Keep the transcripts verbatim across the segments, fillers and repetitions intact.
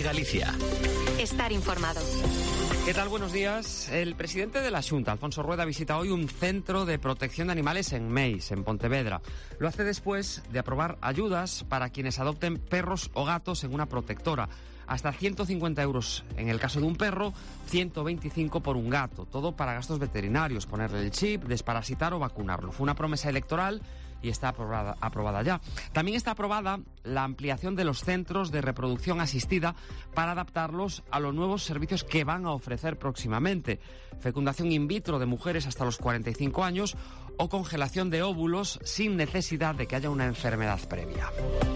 Galicia. Estar informado. ¿Qué tal? Buenos días. El presidente de la Xunta, Alfonso Rueda, visita hoy un centro de protección de animales en Meis, en Pontevedra. Lo hace después de aprobar ayudas para quienes adopten perros o gatos en una protectora. Hasta ciento cincuenta euros en el caso de un perro, ciento veinticinco por un gato. Todo para gastos veterinarios, ponerle el chip, desparasitar o vacunarlo. Fue una promesa electoral y está aprobada, aprobada ya. También está aprobada la ampliación de los centros de reproducción asistida para adaptarlos a los nuevos servicios que van a ofrecer próximamente. Fecundación in vitro de mujeres hasta los cuarenta y cinco años o congelación de óvulos sin necesidad de que haya una enfermedad previa.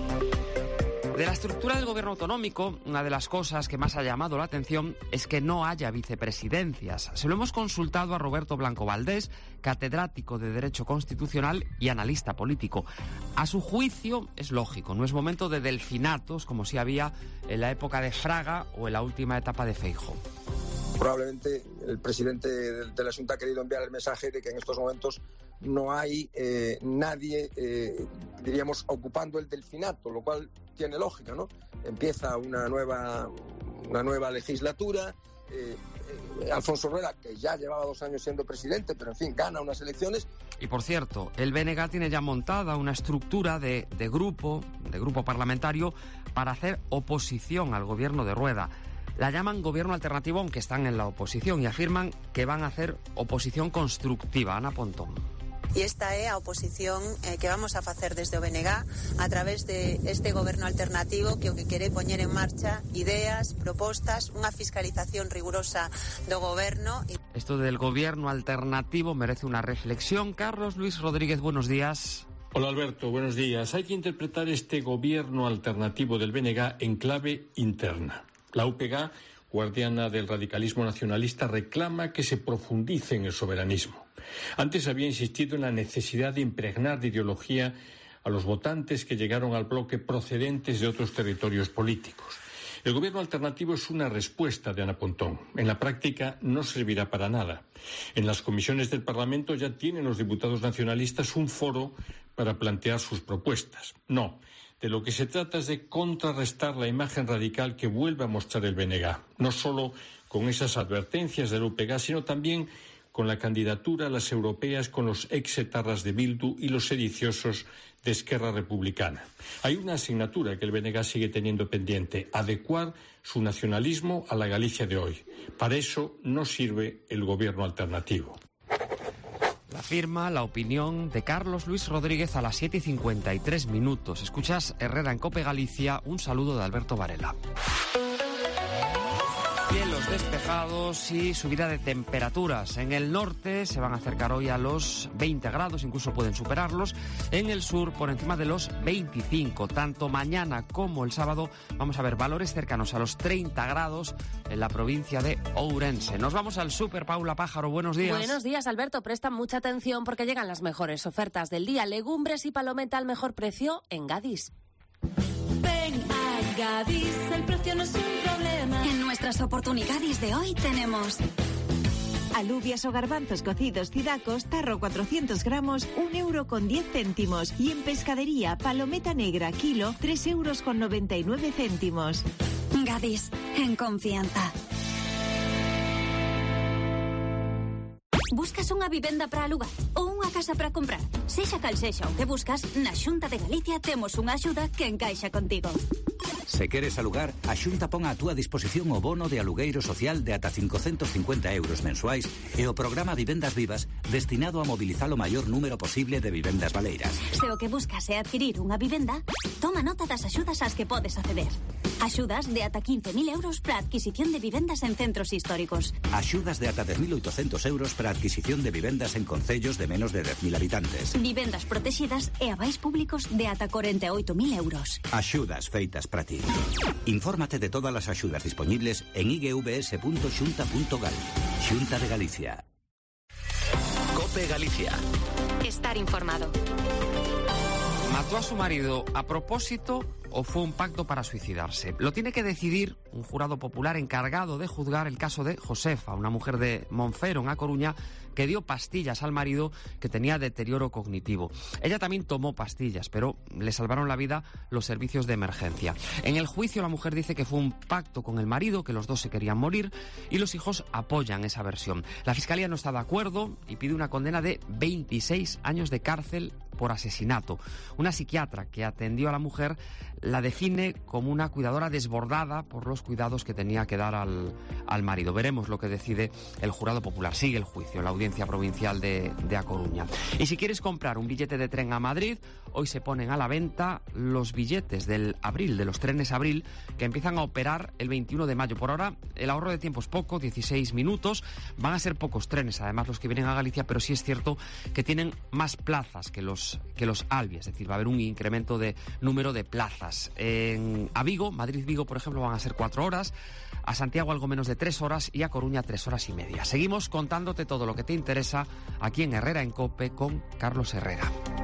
De la estructura del gobierno autonómico, una de las cosas que más ha llamado la atención es que no haya vicepresidencias. Se lo hemos consultado a Roberto Blanco Valdés, catedrático de Derecho Constitucional y analista político. A su juicio es lógico, no es momento de delfinatos como si había en la época de Fraga o en la última etapa de Feijóo. Probablemente el presidente de la Xunta ha querido enviar el mensaje de que en estos momentos no hay eh, nadie, eh, diríamos, ocupando el delfinato, lo cual tiene lógica, ¿no? Empieza una nueva, una nueva legislatura, eh, eh, Alfonso Rueda, que ya llevaba dos años siendo presidente, pero en fin, gana unas elecciones. Y por cierto, el B N G tiene ya montada una estructura de, de grupo, de grupo parlamentario, para hacer oposición al gobierno de Rueda. La llaman gobierno alternativo, aunque están en la oposición, y afirman que van a hacer oposición constructiva. Ana Pontón. E esta é a oposición eh, que vamos a facer desde o B N G a través de este goberno alternativo que o que quere poñer en marcha ideas, propostas, unha fiscalización rigurosa do goberno. Esto del gobierno alternativo merece una reflexión. Carlos Luis Rodríguez, buenos días. Hola Alberto, buenos días. Hay que interpretar este gobierno alternativo del B N G en clave interna. La U P G, guardiana del radicalismo nacionalista, reclama que se profundice en el soberanismo. Antes había insistido en la necesidad de impregnar de ideología a los votantes que llegaron al bloque procedentes de otros territorios políticos. El gobierno alternativo es una respuesta de Ana Pontón. En la práctica no servirá para nada. En las comisiones del Parlamento ya tienen los diputados nacionalistas un foro para plantear sus propuestas. No. De lo que se trata es de contrarrestar la imagen radical que vuelve a mostrar el B N G, no solo con esas advertencias del U P G, sino también con la candidatura a las europeas con los exetarras de Bildu y los sediciosos de Esquerra Republicana. Hay una asignatura que el B N G sigue teniendo pendiente: adecuar su nacionalismo a la Galicia de hoy. Para eso no sirve el gobierno alternativo. La firma, la opinión de Carlos Luis Rodríguez a las siete y cincuenta y tres minutos. Escuchas Herrera en COPE Galicia. Un saludo de Alberto Varela. Cielos despejados y subida de temperaturas. En el norte se van a acercar hoy a los veinte grados, incluso pueden superarlos. En el sur por encima de los veinticinco. Tanto mañana como el sábado vamos a ver valores cercanos a los treinta grados en la provincia de Ourense. Nos vamos al súper. Paula Pájaro, buenos días. Buenos días, Alberto. Presta mucha atención porque llegan las mejores ofertas del día. Legumbres y palometa al mejor precio en Gadis. Ven a Gadis, el precio no es un problema. En nuestras oportunidades de hoy tenemos alubias o garbanzos cocidos Cidacos, tarro cuatrocientos gramos, un euro con diez céntimos. Y en pescadería, palometa negra, kilo, tres euros con noventa y nueve céntimos. Gadis, en confianza. Buscas unha vivenda para alugar ou unha casa para comprar? Sexa cal sexa o que buscas, na Xunta de Galicia temos unha axuda que encaixa contigo. Se queres alugar, a Xunta pon a túa disposición o bono de alugueiro social de ata cincocentos cincuenta euros mensuais e o programa Vivendas Vivas destinado a mobilizar o maior número posible de vivendas baleiras. Se o que buscas é adquirir unha vivenda, toma nota das axudas ás que podes acceder. Axudas de ata quince mil euros para adquisición de vivendas en centros históricos. Axudas de ata dez mil oitocentos euros para adquisición de vivendas en concellos de menos de dez mil habitantes. Vivendas protegidas e avais públicos de ata corenta e oito mil euros. Axudas feitas para ti. Infórmate de todas las ayudas disponibles en i g v s punto xunta punto gal. Xunta de Galicia. COPE Galicia. Estar informado. ¿Mató a su marido a propósito o fue un pacto para suicidarse? Lo tiene que decidir un jurado popular encargado de juzgar el caso de Josefa, una mujer de Monfero, en A Coruña, que dio pastillas al marido que tenía deterioro cognitivo. Ella también tomó pastillas, pero le salvaron la vida los servicios de emergencia. En el juicio la mujer dice que fue un pacto con el marido, que los dos se querían morir, y los hijos apoyan esa versión. La Fiscalía no está de acuerdo y pide una condena de veintiséis años de cárcel por asesinato. Una psiquiatra que atendió a la mujer la define como una cuidadora desbordada por los cuidados que tenía que dar al, al marido. Veremos lo que decide el jurado popular. Sigue el juicio en la Audiencia Provincial de, de A Coruña. Y si quieres comprar un billete de tren a Madrid, hoy se ponen a la venta los billetes del Abril, de los trenes Abril, que empiezan a operar el veintiuno de mayo. Por ahora, el ahorro de tiempo es poco, dieciséis minutos. Van a ser pocos trenes, además, los que vienen a Galicia, pero sí es cierto que tienen más plazas que los que los Albi, es decir, va a haber un incremento de número de plazas. En, a Vigo, Madrid-Vigo, por ejemplo, van a ser cuatro horas, a Santiago algo menos de tres horas y a Coruña tres horas y media. Seguimos contándote todo lo que te interesa aquí en Herrera en COPE con Carlos Herrera.